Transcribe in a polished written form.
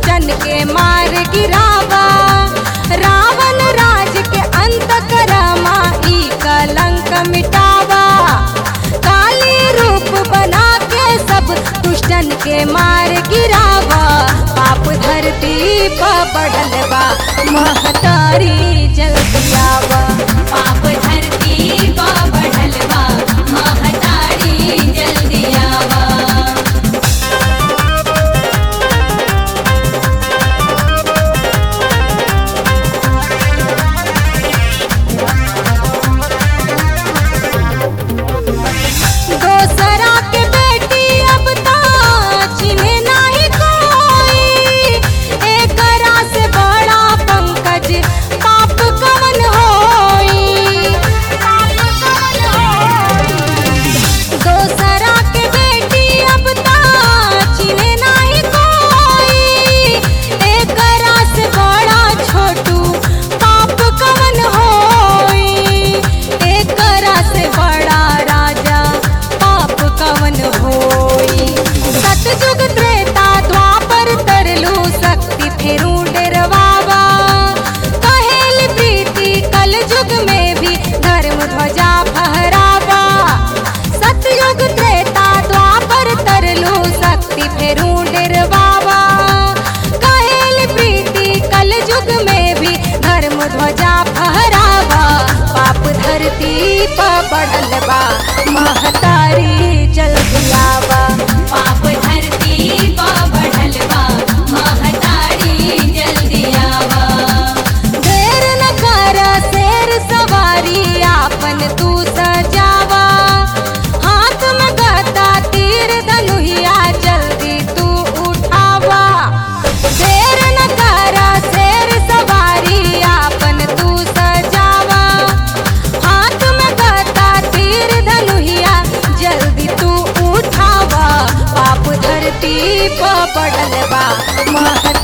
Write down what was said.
दुष्टन के मार गिरावा। रावण राज के अंत करमा, ई कलंक मिटावा। काली रूप बना के सब दुष्टन के मार गिरावा। पाप धरती पर बढ़ल बा, महतारी जल्दी आवा। पाप धरती पर बढ़ल बा, महतारी जल्दी आवा। दोसरा के बेटी अब ता चिन्हे नाही कोई। एकरा से बड़ा पंकज पाप कवन होई। दोसरा के बेटी अब ता चिन्हे नाही कोई। एकरा से बड़ा छोटू पाप कवन होई। एकरा से बड़ा राजा पाप कवन होई। सतयुग त्रेता द्वापर तरलू, शक्ति फेरू डेरवावा। कहेल प्रीति कल युग में भी धर्म ध्वजा फहरावा। सतयुग त्रेता द्वापर तरलू, शक्ति फेरू डेरवावा। कहेल प्रीति कल युग में भी धर्म ध्वजा फहरावा। पाप धरती पर बढ़ल बा, महतारी जल्दी आवा। पाप धरती पर बढ़ल बा, महतारी जल्दी आवा। देर न कर शेर सवारी, आपन तू सजावा। हाथ में गदा तीर धनुहिया, जल्दी तू उठावा। देर न कर शेर सवारी, आपन तू सजावा। हाथ में गदा तीर धनुहिया, जल्दी तू उठावा। पाप धरती पर बढ़ल बा, महतारी